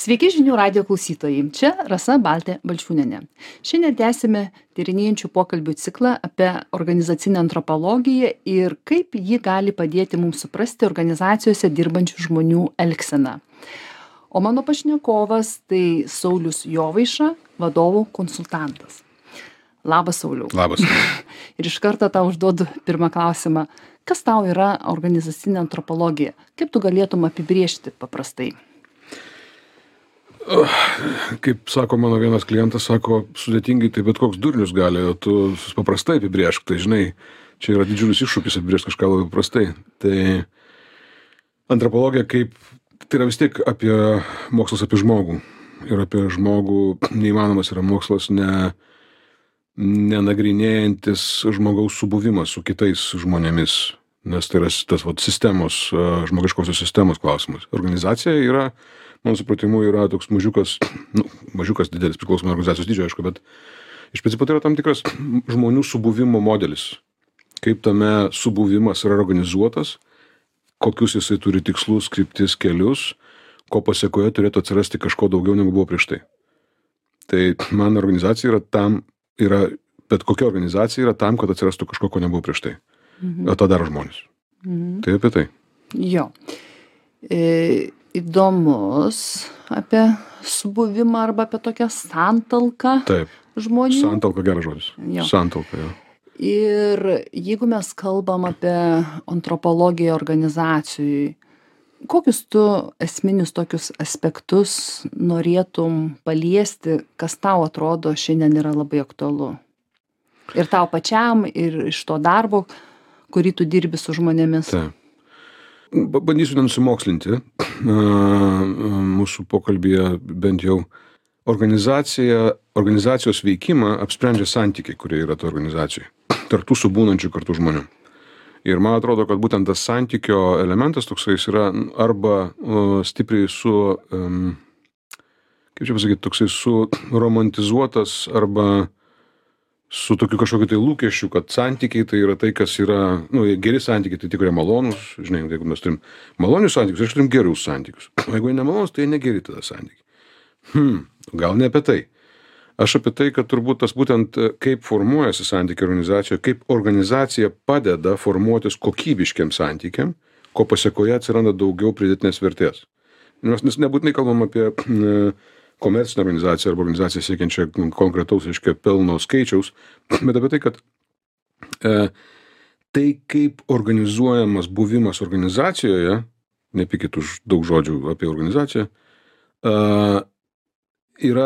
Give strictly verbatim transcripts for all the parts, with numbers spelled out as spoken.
Sveiki žinių radijo klausytojai. Čia Rasa Baltė Balčiūnienė. Šiandien tęsime tyrinėjančių pokalbių ciklą apie organizacinę antropologiją ir kaip ji gali padėti mums suprasti organizacijose dirbančių žmonių elgseną. O mano pašnekovas tai Saulius Jovaiša, vadovų konsultantas. Labas, Sauliau. Labas. Ir iš karto tau užduodu pirmą klausimą. Kas tau yra organizacinė antropologija? Kaip tu galėtum apibrėžti paprastai? Kaip sako mano vienas klientas, sako, sudėtingai tai bet koks durnius gali, o tu paprastai apibrėžk. Tai žinai, čia yra didžiulis iššūkis apibrėžti kažką labai paprastai. Tai antropologija kaip, tai yra vis tiek apie mokslas apie žmogų. Ir apie žmogų neįmanomas yra mokslas ne, nenagrinėjantis žmogaus subuvimas su kitais žmonėmis. Nes tai yra tas vat, sistemos, žmogiškosios sistemos klausimas. Organizacija yra, mano supratimu, yra toks mažiukas, nu, mažiukas didelis priklausomai organizacijos dydžio, aišku, bet iš principo tai yra tam tikras žmonių subuvimo modelis. Kaip tame subuvimas yra organizuotas, kokius jisai turi tikslus, kryptis, kelius, ko pasiekoje turėtų atsirasti kažko daugiau negu buvo prieš tai. Tai man organizacija yra tam, yra, bet kokia organizacija yra tam, kad atsirastų kažko, ko nebuvo prieš tai. Mhm. O tą daro žmonės. Mhm. Tai apie tai. Jo. E, įdomus apie subuvimą arba apie tokią santalką. Taip. Žmonių. Santalka geras žodis. Jo. Santalka, jo. Ir jeigu mes kalbam apie antropologiją organizacijai, kokius tu esminius tokius aspektus norėtum paliesti, kas tau atrodo šiandien yra labai aktualu? Ir tau pačiam, ir iš to darbo, kurį tu dirbi su žmonėmis. Taip. Bandysiu nenusimokslinti. Mūsų pokalbėje bent jau organizacija, organizacijos veikimą apsprendžia santykiai, kurie yra to organizacijoje. Tartų subūnančių kartu žmonių. Ir man atrodo, kad būtent tas santykio elementas toksai yra arba uh, stipriai su, um, kaip čia pasakyti, toksai su romantizuotas arba su tokiu kažkokiu tai lūkesčiu, kad santykiai tai yra tai, kas yra, nu, geri santykiai, tai tikrai malonus, žinai, jeigu mes turim malonius santykius, aš turim gerus santykius. O jeigu jie nemalonus, tai jie negeri tada santykiai. Hmm, gal ne apie tai. Aš apie tai, kad turbūt tas būtent kaip formuojasi santykiai organizacijoje, kaip organizacija padeda formuotis kokybiškiam santykiam, ko pasiekoje atsiranda daugiau pridėtinės vertės. Mes nebūtinai kalbam apie ne, komercinę organizaciją arba organizaciją siekiančią konkretaus, aiškia, pelno skaičiaus, bet apie tai, kad e, tai, kaip organizuojamas buvimas organizacijoje, nepykit už daug žodžių apie organizaciją, e, yra,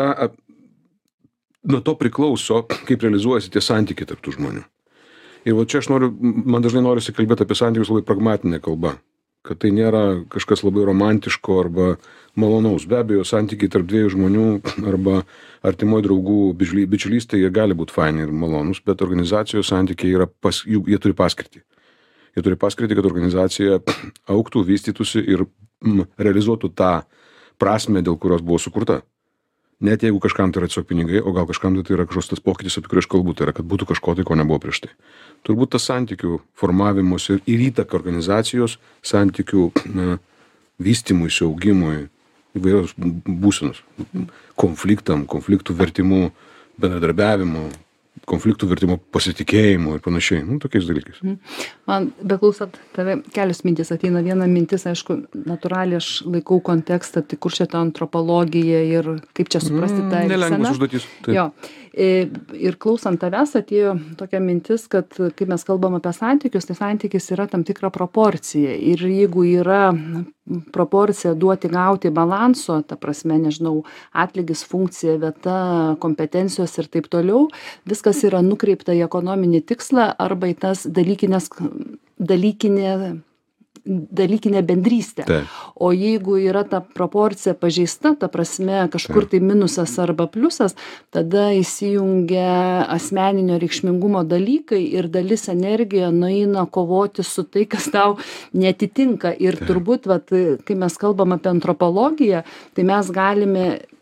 nuo to priklauso, kaip realizuojasi tie santykiai tarp tų žmonių. Ir va čia aš noriu, man dažnai norisi kalbėti apie santykius labai pragmatinė kalba, kad tai nėra kažkas labai romantiško arba malonaus. Be abejo, santykiai tarp dviejų žmonių arba artimoj draugų bičiulystė, jie gali būti faini ir malonus, bet organizacijos santykiai yra, pas, jų, jie turi paskirtį. Jie turi paskirtį, kad organizacija augtų, vystytųsi ir mm, realizuotų tą prasmę, dėl kurios buvo sukurta. Net jeigu kažkam tai yra tiesiog pinigai, o gal kažkam tai yra kažkoks tas pokytis, apie kurį aš kalbu, tai yra, kad būtų kažko tai, ko nebuvo prieš tai. Turbūt tas santykių formavimus ir, ir įtaka organizacijos santykių na, vystymuisi, augimui, įvairios būsenos, konfliktam, konfliktų vertimų, bendradarbiavimų, konfliktų vertimo pasitikėjimo ir panašiai, nu, tokiais dalykais. Man, beklausant tave, kelios mintis ateina. Viena mintis, aišku, natūraliai aš laikau kontekstą, tai kur čia ta antropologija ir kaip čia suprasti tą elgseną. Nelengvas užduotis. Jo. Ir klausant tavęs atėjo tokia mintis, kad kai mes kalbam apie santykius, tai santykis yra tam tikra proporcija. Ir jeigu yra proporcija duoti, gauti balanso, ta prasme, nežinau, atlygis, funkcija, vieta, kompetencijos ir taip toliau, viskas yra nukreipta į ekonominį tikslą arba į tas dalykinės, dalykinė, dalykinė bendrystė. Taip. O jeigu yra ta proporcija pažeista, ta prasme kažkur tai minusas arba pliusas, tada įsijungia asmeninio reikšmingumo dalykai ir dalis energija nueina kovoti su tai, kas tau netitinka. Ir Taip. turbūt, vat, kai mes kalbam apie antropologiją, tai mes galime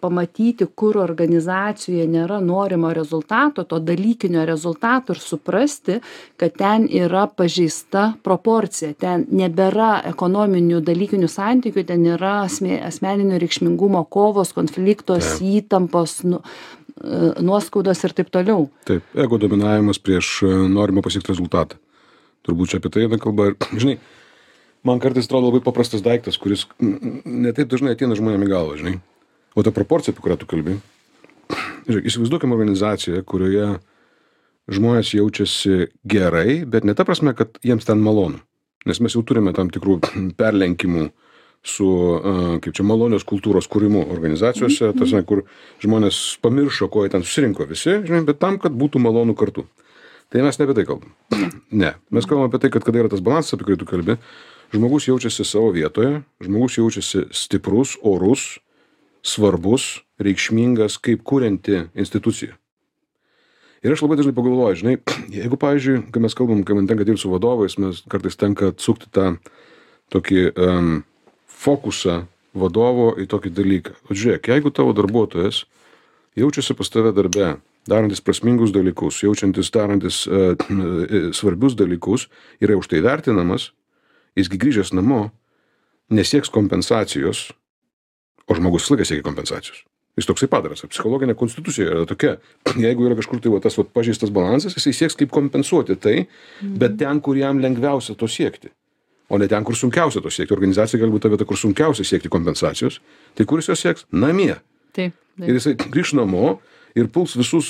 pamatyti, kur organizacijoje nėra norimo rezultato, to dalykinio rezultato ir suprasti, kad ten yra pažeista proporcija, ten nebėra ekonominių dalykinių santykių, ten yra asmeninio reikšmingumo kovos, konfliktos, ja. Įtampos, nu, nuoskaudos ir taip toliau. Taip, ego dominavimas prieš norimą pasiekti rezultatą. Turbūt čia apie tai eina kalba. Ir, žinai, man kartais atrodo labai paprastas daiktas, kuris ne taip dažnai ateina žmonėm į galvą, žinai. O ta proporcija, apie kurią tu kalbi. Žiūrėk, įsivaizduokime organizaciją, kurioje žmonės jaučiasi gerai, bet ne ta prasme, kad jiems ten malonu. Nes mes jau turime tam tikrų perlenkimų su, kaip čia, malonios kultūros kūrimu organizacijose, mm-hmm. tas, kur žmonės pamiršo, ko jie ten susirinko visi, žinai, bet tam, kad būtų malonu kartu. Tai mes ne apie tai kalbam. Ne. Mes kalbam apie tai, kad kada yra tas balansas, apie kurį tu kalbi, žmogus jaučiasi savo vietoje, žmogus jaučiasi stiprus, orus, svarbus, reikšmingas, kaip kurianti institucija. Ir aš labai dažnai pagalvoju, žinai, jeigu, pavyzdžiui, kai mes kalbam, kai man tenka dirbti su vadovais, mes kartais tenka atsukti tą tokį um, fokusą vadovo į tokį dalyką. O žiūrėk, jeigu tavo darbuotojas jaučiasi pas tave darbe, darantis prasmingus dalykus, jaučiantis darantis uh, svarbius dalykus, yra už tai vertinamas, jisgi grįžęs namo nesieks kompensacijos, o žmogus laikas siekia kompensacijos. Jis toksai padaras. Psichologinė konstitucija yra tokia. Jeigu yra kažkur tai va, tas va, pažeistas balansas, jisai sieks kaip kompensuoti tai, mhm. bet ten, kur jam lengviausia to siekti. O ne ten, kur sunkiausia to siekti. Organizacija gali būti ta vieta, kur sunkiausia siekti kompensacijos. Tai kur jis jos sieks? Namie. Taip, taip. Ir jisai grįš namo ir puls visus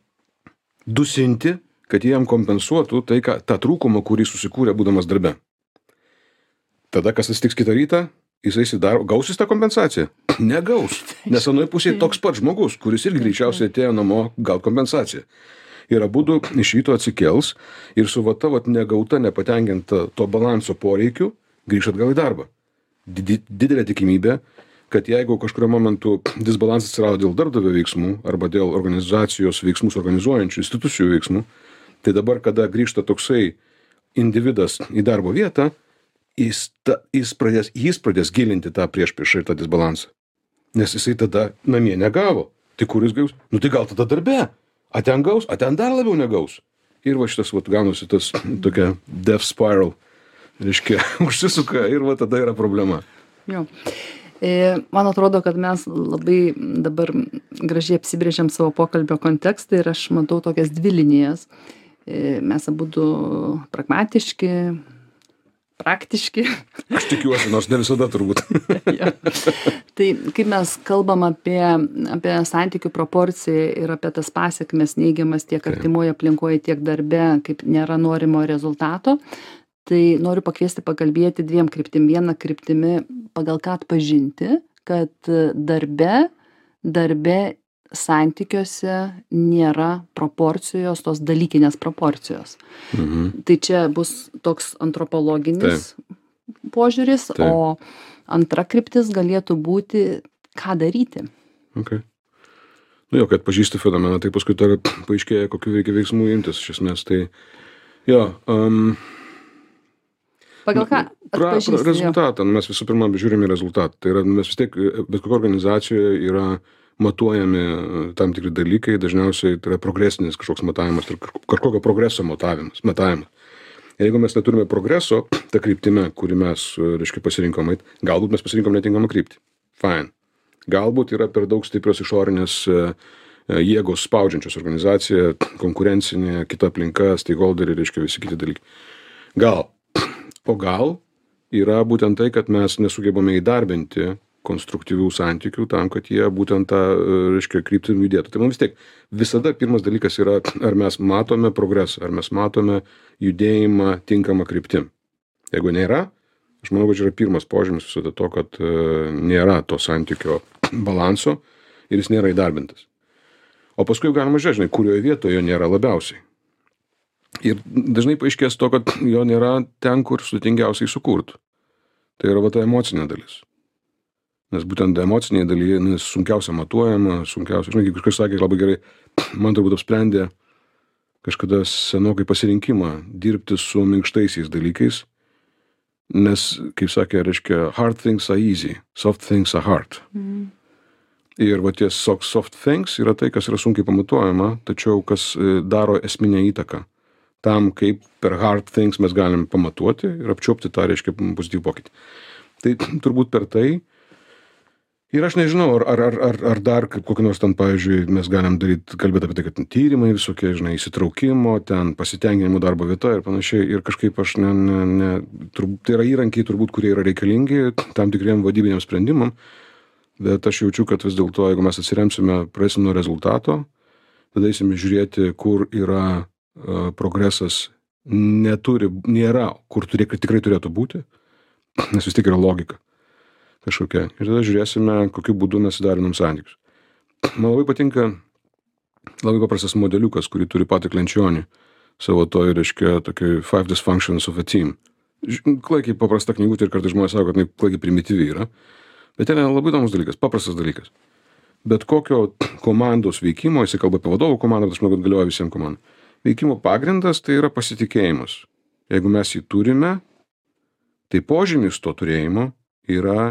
dusinti, kad jam kompensuotų tai, ką, tą trūkumą, kurį susikūrė būdamas darbe. Tada, kas atsitiks kitą rytą, jisai įsidaro, gausis tą kompensaciją? Negaus. Nes anoje pusėje toks pats žmogus, kuris irgi greičiausiai atėjo namo gaut kompensaciją. Ir abudu iš ryto atsikels ir su va ta vat negauta, nepatenkinta to balanso poreikiu grįš atgal į darbą. Didelė tikimybė, kad jeigu kažkurio momentu disbalansas atsirado dėl darbdavio veiksmų arba dėl organizacijos veiksmus organizuojančių institucijų veiksmų, tai dabar, kada grįžta toksai individas į darbo vietą, jis, ta, jis, pradės, jis pradės gilinti tą priešpriešą ir tą disbalansą. Nes jisai tada namie negavo. Tai kur jis gaus? Nu tai gal tada darbe. A ten gaus, a ten dar labiau negaus. Ir va šitas va gaunasi tas tokia death spiral. Reiškia, užsisuka ir va tada yra problema. Jo. E, man atrodo, kad mes labai dabar gražiai apsibrėžiam savo pokalbio kontekstą ir aš matau tokias dvi linijas. E, mes abudu pragmatiški, praktiški. Aš tikiuosi, nors ne visada turbūt. Ja. Tai kaip mes kalbam apie, apie santykių proporciją ir apie tas pasiekmes neigiamas tiek artimoje aplinkoje, tiek darbe, kaip nėra norimo rezultato, tai noriu pakviesti pakalbėti dviem kryptim. Viena kryptimi, pagal ką atpažinti, kad darbe, darbe santykiuose nėra proporcijos, tos dalykinės proporcijos. Mhm. Tai čia bus toks antropologinis Taip. Požiūris, Taip. O antra kryptis galėtų būti, ką daryti. Okay. Nu jo, kad pažįsti fenomeną, tai paskui tada paaiškėja, kokiu reikia veiksmų imtis, iš esmės. Tai jo, um, pagal ką atpažįsti? Pra, pra, rezultatą, mes visų pirma žiūrime rezultatą. Tai yra, mes vis tiek, bet kokio organizacijoje yra matuojami tam tikri dalykai, dažniausiai tai yra progresinis kažkoks matavimas, kažkokio progreso matavimas, matavimas. Jeigu mes neturime progreso, ta kryptime, kurį mes, reiškia, pasirinkom, galbūt mes pasirinkom netinkamą kryptį. Fine. Galbūt yra per daug stiprios išorinės jėgos spaudžiančios organizaciją, konkurencinė, kita aplinka, stakeholderiai, reiškia, visi kiti dalykai. Gal. O gal yra būtent tai, kad mes nesugebame įdarbinti konstruktyvių santykių tam, kad jie būtent tą, reiškia, kryptį judėtų. Tai man vis tiek visada pirmas dalykas yra, ar mes matome progresą, ar mes matome judėjimą tinkamą kryptim. Jeigu nėra, aš manau, kad čia yra pirmas požymis visada to, kad uh, nėra to santykio balanso ir jis nėra įdarbintas. O paskui galima žiūrėti, kurioje vietoje jo nėra labiausiai. Ir dažnai paaiškės to, kad jo nėra ten, kur sudėtingiausiai sukurtų. Tai yra va ta emocinė dalis. Nes būtent emociniai dalyje sunkiausia matuojama, sunkiausia, žinai, kaip kažkas sakė labai gerai, man turbūt apsprendė kažkada senokai pasirinkimą dirbti su minkštaisiais dalykais, nes, kaip sakė, reiškia, hard things are easy, soft things are hard. Mm. Ir va tie soft things yra tai, kas yra sunkiai pamatuojama, tačiau kas daro esminę įtaką tam, kaip per hard things mes galim pamatuoti ir apčiuopti tą, reiškia, pozityvų pokytį. Tai turbūt per tai. Ir aš nežinau, ar, ar, ar, ar dar kaip kokį nors ten, pavyzdžiui, mes galim daryti, kalbėti apie tai, kad tyrimai visokie, žinai, įsitraukimo, ten pasitenkinimo darbo vieta ir panašiai. Ir kažkaip aš ne, ne, ne, turbūt, tai yra įrankiai turbūt, kurie yra reikalingi tam tikriem vadybiniam sprendimam. Bet aš jaučiu, kad vis dėlto, jeigu mes atsiremsime, praeisim nuo rezultato, tada eisime žiūrėti, kur yra uh, progresas, neturi, nėra, kur turi, tikrai turėtų būti, nes vis tiek yra logika kažkokia. Ir tada žiūrėsime, kokiu būdu mes sudarinam santykius. Man labai patinka labai paprastas modeliukas, kurį turi Patrick Lencioni savo to, reiškia, tokiai Five Dysfunctions of a Team. Klaikiai paprasta knygutė ir kartais žmonės sako, kad jinai klaikiai primityvi yra. Bet ten yra labai įdomus dalykas, paprastas dalykas. Bet kokio komandos veikimo, jis kalba apie vadovų komandą, aš manau, kad galioja visiems komandom. Veikimo pagrindas tai yra pasitikėjimas. Jeigu mes jį turime, tai požymis to turėjimo yra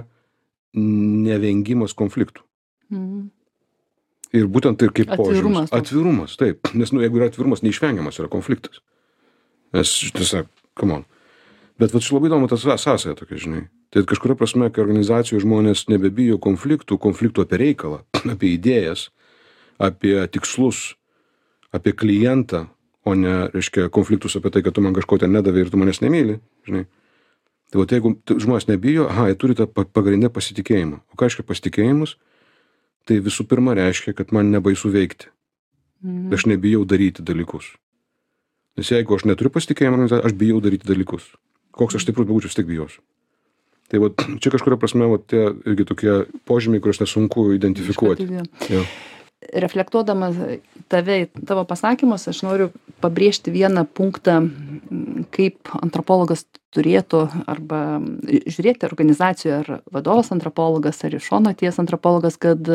nevengimas konfliktų. Mm. Ir būtent tai kaip požymis. Atvirumas. Atvirumas, taip. Nes nu, jeigu yra atvirumas, neišvengiamas yra konfliktas. Nes, tiesiog, come on. Bet va, čia labai įdomu tas sąsaja tokia, žinai. Tai kažkuria prasme, kai organizacijų žmonės nebebijo konfliktų, konfliktų apie reikalą, apie idėjas, apie tikslus, apie klientą, o ne, reiškia, konfliktus apie tai, kad tu man kažko ten nedavė ir tu manęs nemyli, žinai. Tai va, jeigu žmonės nebijo, aha, jie turi tą pagrindę pasitikėjimą. O ką reiškia pasitikėjimus? Tai visų pirma reiškia, kad man nebaisu veikti. Mhm. Aš nebijau daryti dalykus. Nes jeigu aš neturiu pasitikėjimo, aš bijau daryti dalykus. Koks aš stiprus bebūčiau, vis tiek bijosiu. Tai va, čia kažkuria prasme, va, tie irgi tokie požymiai, kuriuos nesunku identifikuoti. Ja. Reflektuodamas tave, tavo pasakymus, aš noriu pabrėžti vieną punktą, kaip antropologas turėtų arba žiūrėti organizacijoje, ar vadovas antropologas, ar iš šono atėjęs antropologas, kad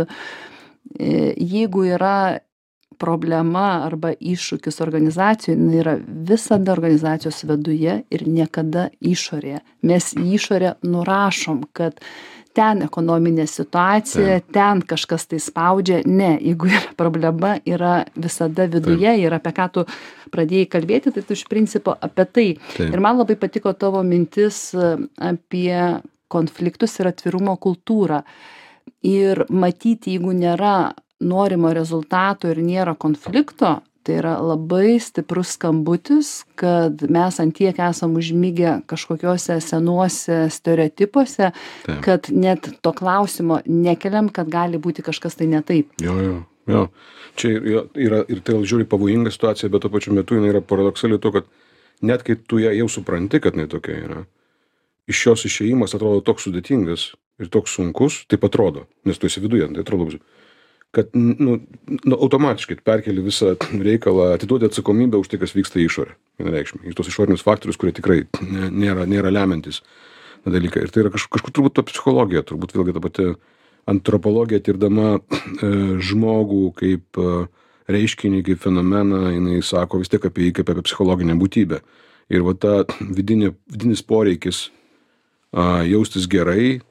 jeigu yra problema arba iššūkis organizacijoj, jinai yra visada organizacijos viduje ir niekada išorėje. Mes į išorę nurašom, kad ten ekonominė situacija, Taip. ten kažkas tai spaudžia. Ne, jeigu yra problema, yra visada viduje Taip. ir apie ką tu pradėjai kalbėti, tai tu iš principo apie tai. Taip. Ir man labai patiko tavo mintis apie konfliktus ir atvirumo kultūrą. Ir matyti, jeigu nėra norimo rezultato ir nėra konflikto, tai yra labai stiprus skambutis, kad mes ant tiek esam užmigę kažkokiuose senuose stereotipuose, Taip. kad net to klausimo nekeliam, kad gali būti kažkas tai ne taip. Jo, jo, jo. Čia yra, yra ir tai žiūri pavojinga situacija, bet tuo pačiu metu jinai yra paradoksali to, kad net kai tu ją jau supranti, kad jinai tokia yra, iš jos išėjimas atrodo toks sudėtingas ir toks sunkus, taip atrodo, nes tu esi viduje, tai atrodo, kad nu, nu, automatiškai perkeli visą reikalą, atiduodi atsakomybę už tai, kas vyksta išorė. Vienareikšmiai. Iš tos išorinius faktorius, kurie tikrai nėra, nėra lemiantis dalykai. Ir tai yra kaž, kažkur turbūt ta psichologija, turbūt vėlgi ta pati antropologija tirdama e, žmogų kaip e, reiškinį, kaip fenomeną, jinai sako vis tiek apie jį kaip apie psichologinę būtybę. Ir va ta vidinė, vidinis poreikis a, jaustis gerai,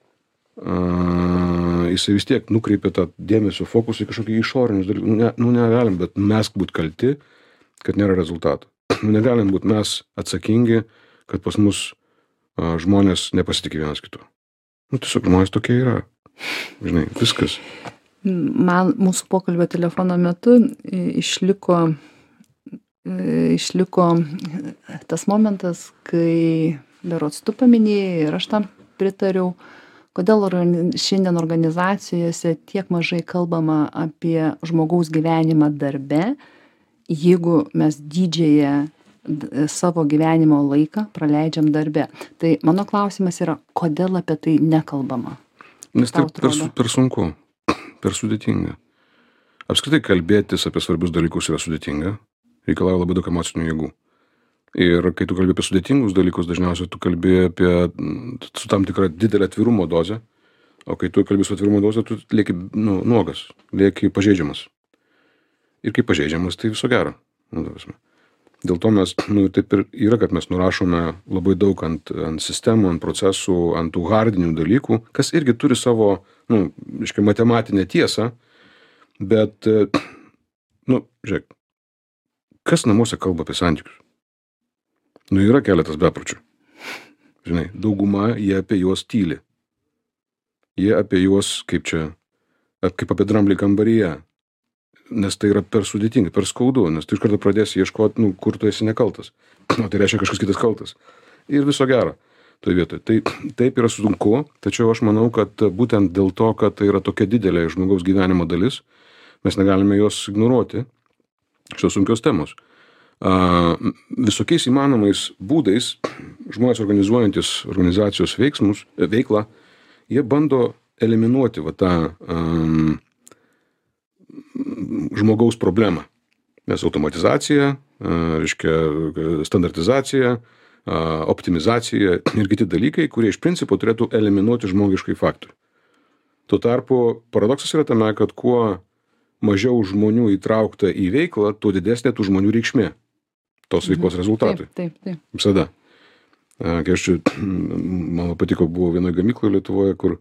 Uh, jisai vis tiek nukreipia tą dėmesio fokusą į kažkokį išorinius dalykus. Nu, ne, nu negalim, bet mes būt kalti, kad nėra rezultatų. Negalim būt mes atsakingi, kad pas mus uh, žmonės nepasitikė vienas kitu. Nu, tiesiog žmonės tokie yra. Žinai, viskas. Man mūsų pokalbio telefono metu išliko, išliko tas momentas, kai berods tu paminėjai ir aš tam pritariau, kodėl šiandien organizacijose tiek mažai kalbama apie žmogaus gyvenimą darbe, jeigu mes didžiąją savo gyvenimo laiką praleidžiam darbe. Tai mano klausimas yra, kodėl apie tai nekalbama? Nes tai per, per sunku, per sudėtinga. Apskritai kalbėtis apie svarbius dalykus yra sudėtinga, reikalauja labai daug emocinių jėgų. Ir kai tu kalbi apie sudėtingus dalykus, dažniausiai tu kalbi apie su tam tikra didelė atvirumo dozė, o kai tu kalbi su atvirumo dozė, tu lieki nu, nuogas, lieki pažeidžiamas. Ir kai pažeidžiamas, tai viso gero. Nu, Dėl to mes, nu, taip ir yra, kad mes nurašome labai daug ant, ant sistemų, ant procesų, ant tų hardinių dalykų, kas irgi turi savo, nu, reiškia, matematinę tiesą, bet, nu, žiūrėk, kas namuose kalba apie santykius? Nu, yra keletas bepročių. Žinai, dauguma jie apie juos tyli. Jie apie juos, kaip čia, kaip apie dramblį kambaryje. Nes tai yra per sudėtinga, per skaudu, nes tu iš karto pradėsi ieškoti, nu, kur tu esi nekaltas. O tai reiškia kažkas kitas kaltas. Ir viso gero toje vietoje. Tai taip yra sunku, tačiau aš manau, kad būtent dėl to, kad tai yra tokia didelė žmogaus gyvenimo dalis, mes negalime jos ignoruoti, šios sunkios temos. A, visokiais įmanomais būdais žmonės organizuojantis organizacijos veiksmus, veiklą, jie bando eliminuoti va tą um, žmogaus problemą. Nes automatizacija, reiškia standartizacija, optimizacija ir kiti dalykai, kurie iš principo turėtų eliminuoti žmogiškai faktorių. Tuo tarpu paradoksas yra tame, kad kuo mažiau žmonių įtraukta į veiklą, tuo didesnė tų žmonių reikšmė tos veiklos rezultatui. Taip, taip, taip. Visada. Kai aš čia, man patiko, buvo vienoje gamykloje Lietuvoje, kur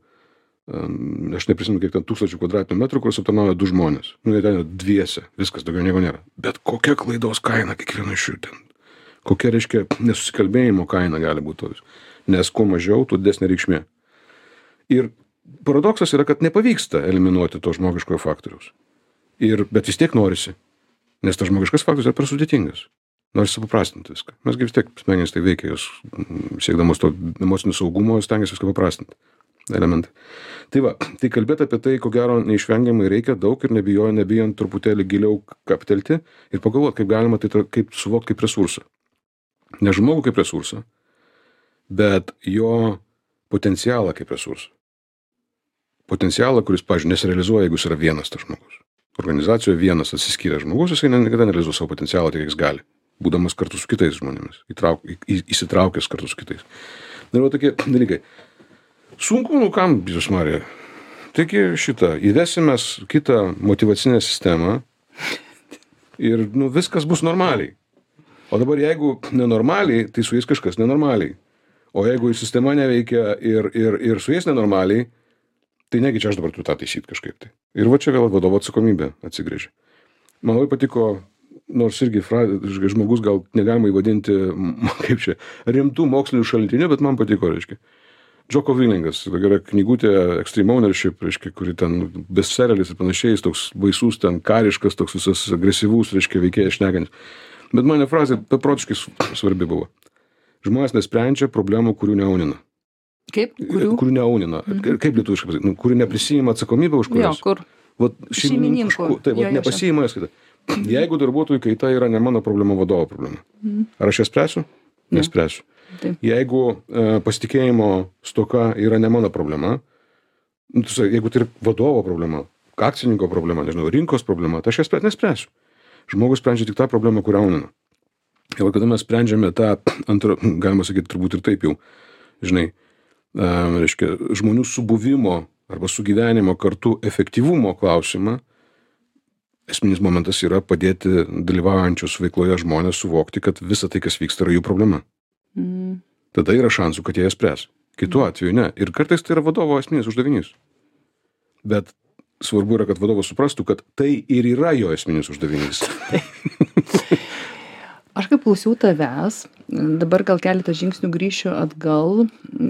aš neprisimenu, kiek ten tūkstančių kvadratinių metrų, kur aptarnauja du žmonės. Nu, jie ten dviese, viskas, daugiau nieko nėra. Bet kokia klaidos kaina kiekvieno iš jų ten? Kokia, reiškia, nesusikalbėjimo kaina gali būti toks. Nes kuo mažiau, tuo didesnė reikšmė. Ir paradoksas yra, kad nepavyksta eliminuoti to žmogiškojo faktoriaus. Ir, bet vis tiek norisi. Nes tas žmogiškas faktorius yra per sudėtingas. Norisi supaprastinti viską. Mesgi vis tiek smegenys tai veikia, jos siekdamos to emocinio saugumo, stengiasi viską paprastinti. Elementai. Tai va, tai kalbėti apie tai, ko gero, neišvengiamai reikia daug ir nebijoja, nebijant truputėlį giliau kaptelti ir pagalvoti, kaip galima tai kaip suvokti kaip resursą. Ne žmogų kaip resursą, bet jo potencialą kaip resursą. Potencialą, kuris, pavyzdžiui, nesirealizuoja, jeigu jis yra vienas tas žmogus. Organizacijoje vienas atsiskyręs žmogus, jisai niekada nerealizuoja savo potencialą tiek, kiek jis gali, būdamas kartu su kitais žmonėmis, įtrauk, į, įsitraukęs kartu su kitais. Ir va tokie dalykai. Sunku, nu kam, Jėzus Marija. Taigi šitą, įvesime kitą motyvacinę sistemą ir, nu, viskas bus normaliai. O dabar jeigu nenormaliai, tai su jais kažkas nenormaliai. O jeigu sistema neveikia ir, ir, ir su jais nenormaliai, tai negi čia aš dabar turiu tą taisyti kažkaip tai. Ir va čia vėl vadovo atsakomybė atsigrėžia. Man labai patiko, nors irgi frazė, žmogus gal negalima įvadinti, kaip čia, rimtų mokslinių šaltinių, bet man patiko, reiškia. Jocko Willingas, tokia yra knygutė Extreme Ownership, reiškia, kuri ten bestselleris ir panašiai, toks baisus, ten kariškas, toks visas agresyvus, reiškia, veikėjas šnekantis. Bet mane frazė beprotiškai svarbi buvo. Žmonės nesprendžia problemų, kurių neaunina. Kaip? Kurių? Kurių neaunina. Mm. Kaip lietuviškai pasakyti? Nu, kurių neprisijima atsakomybę už kurias. Jo, kur? Vat, šeimininkų. Taip, vat, nepasijima jos kaita. Jeigu darbuotojų kaita yra ne mano problema, vadovo problema. Mm. Ar aš ją spręsiu? Nespręsiu. Taip. Jeigu e, pasitikėjimo stoka yra ne mano problema, nu, tu, jeigu tai yra vadovo problema, akcininko problema, nežinau, rinkos problema, tai aš jas nespręsiu. Žmogus sprendžia tik tą problemą, kurią aunina. Ir kada mes sprendžiame tą antrą, galima sakyti, turbūt ir taip jau, žinai, e, reiškia, žmonių subuvimo arba sugyvenimo kartu efektyvumo klausimą, esminis momentas yra padėti dalyvaujančius veikloje žmonės suvokti, kad visa tai, kas vyksta, yra jų problema. Mm. Tada yra šansų, kad jie jas spręs. Kitu atveju ne. Ir kartais tai yra vadovo esminis uždavinys. Bet svarbu yra, kad vadovas suprastų, kad tai ir yra jo esminis uždavinys. Aš kaip klausiau tavęs, dabar gal keletą žingsnių grįšiu atgal,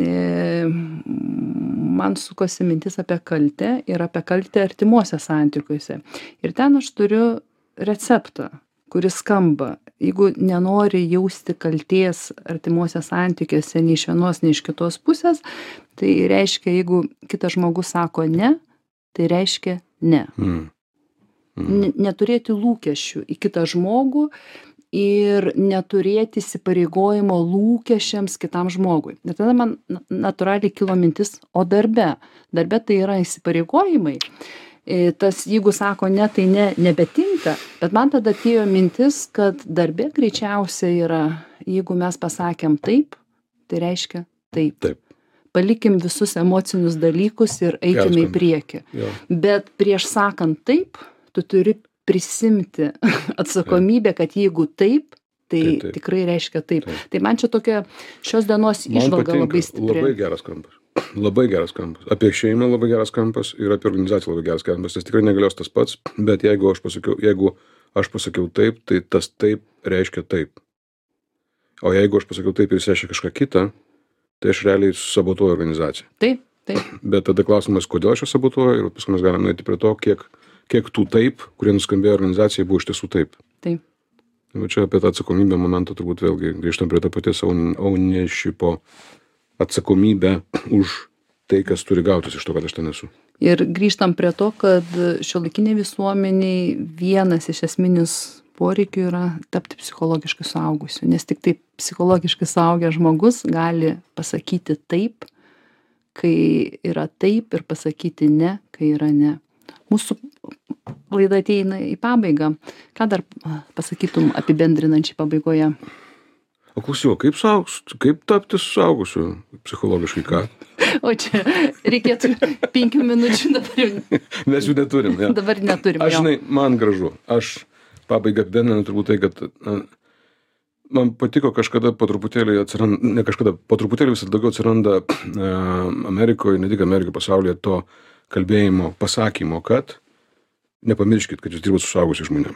man sukosi mintis apie kaltę ir apie kaltę artimuose santykiuose. Ir ten aš turiu receptą, kuris skamba, jeigu nenori jausti kaltės artimuose santykiuose nei iš vienos, nei iš kitos pusės, tai reiškia, jeigu kitas žmogus sako ne, tai reiškia ne. Mm. Mm. Neturėti lūkesčių į kitą žmogų ir neturėti įsipareigojimo lūkesčiams kitam žmogui. Ir tada man natūraliai kilo mintis, o darbe, darbe tai yra įsipareigojimai. Tas, jeigu sako ne, tai ne, nebetinka, bet man tada atėjo mintis, kad darbe greičiausiai yra, jeigu mes pasakėm taip, tai reiškia taip. Taip. Palikim visus emocinius dalykus ir eikime į priekį. Jo. Bet prieš sakant taip, tu turi prisimti atsakomybę, kad jeigu taip, tai Taip, taip. tikrai reiškia taip. Taip. Tai man čia tokia šios dienos Man įžvalga patinka, labai stipri. labai geras kampas. Labai geras kampas. Apie šeimą labai geras kampas ir apie organizaciją labai geras kampas. Tas tikrai negalios tas pats, bet jeigu aš pasakiau, jeigu aš pasakiau taip, tai tas taip reiškia taip. O jeigu aš pasakiau taip ir jis reiškia kažką kitą, tai aš realiai sabotuoju organizaciją. Taip, taip. Bet tada klausimas, kodėl aš ją sabotuoju ir paskui mes galime nueiti prie to, kiek, kiek tų taip, kurie nuskambėjo organizacijai, buvo iš tiesų taip. Taip. Va čia apie tą atsakomybę momentą turbūt vėlgi grįžtam prie to paties ownershipo, atsakomybę už tai, kas turi gautis iš to, kad aš ten esu. Ir grįžtam prie to, kad šiuolaikiniai visuomeniai vienas iš esminis poreikių yra tapti psichologiškai suaugusiu, nes tik taip psichologiškai suaugęs žmogus gali pasakyti taip, kai yra taip, ir pasakyti ne, kai yra ne. Mūsų laida ateina į pabaigą. Ką dar pasakytum apibendrinančiai pabaigoje? O klausyk, kaip, suaugus, kaip tapti suaugusiu psichologiškai ką? O čia reikėtų penkių minučių dabar jau. Mes jų neturim. Ja. Dabar neturim. Aš žinai, man gražu. Aš pabaigą apibendrinu turbūt tai, kad na, man patiko kažkada po truputėlį atsiranda, ne kažkada, po truputėlį vis daugiau atsiranda uh, Amerikoje, ne tik Amerikoje, pasaulyje to kalbėjimo, pasakymo, kad nepamirškit, kad jūs dirbat su suaugusiais žmonėm.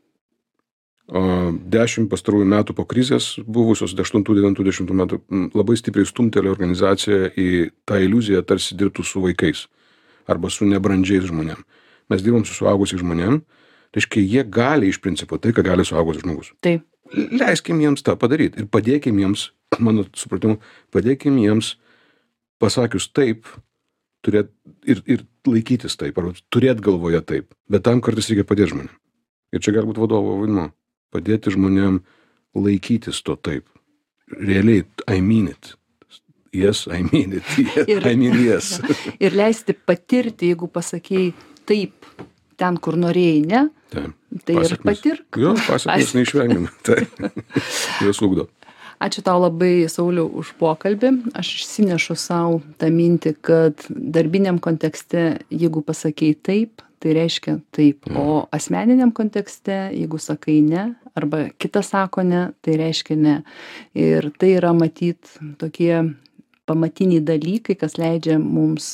O dešimt pastarųjų metų po krizės buvusios aštuntų, devintų, dešimtų metų labai stipriai stumtelė organizaciją į tą iliuziją, tarsi dirbtų su vaikais arba su nebrandžiais žmonėm. Mes dirbam su suaugusiais žmonėm, reiškia, jie gali iš principo tai, ką gali suaugusias žmogus. Taip. Leiskim jiems tą padaryti ir padėkim jiems, mano supratimu, padėkim jiems pasakius taip, turėt ir, ir laikytis taip, arba turėt galvoje taip. Bet tam kartais reikia padėti žmonėm. Ir čia gali būti vadovo vaidmuo. Padėti žmonėm laikytis to taip. Realiai, I mean it. Yes, I mean it. Yes, Ir- I mean yes. Ir leisti patirti, jeigu pasakėjai taip ten, kur norėjai, ne, Taip. tai ir Pasekmės. patirk. Jo, pasiekmes neišvengiamai. Taip. Jos ugdo. Ačiū tau labai, Sauliau, už pokalbį. Aš išsinešu savo tą mintį, kad darbiniam kontekste, jeigu pasakei taip, tai reiškia taip. O asmeniniam kontekste, jeigu sakai ne, arba kitas sako ne, tai reiškia ne. Ir tai yra matyt tokie pamatiniai dalykai, kas leidžia mums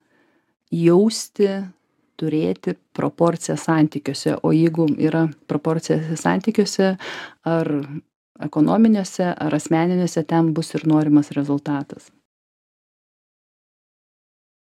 jausti, turėti proporciją santykiuose. O jeigu yra proporcija santykiuose, ar ekonominiuose ar asmeniniuose, ten bus ir norimas rezultatas.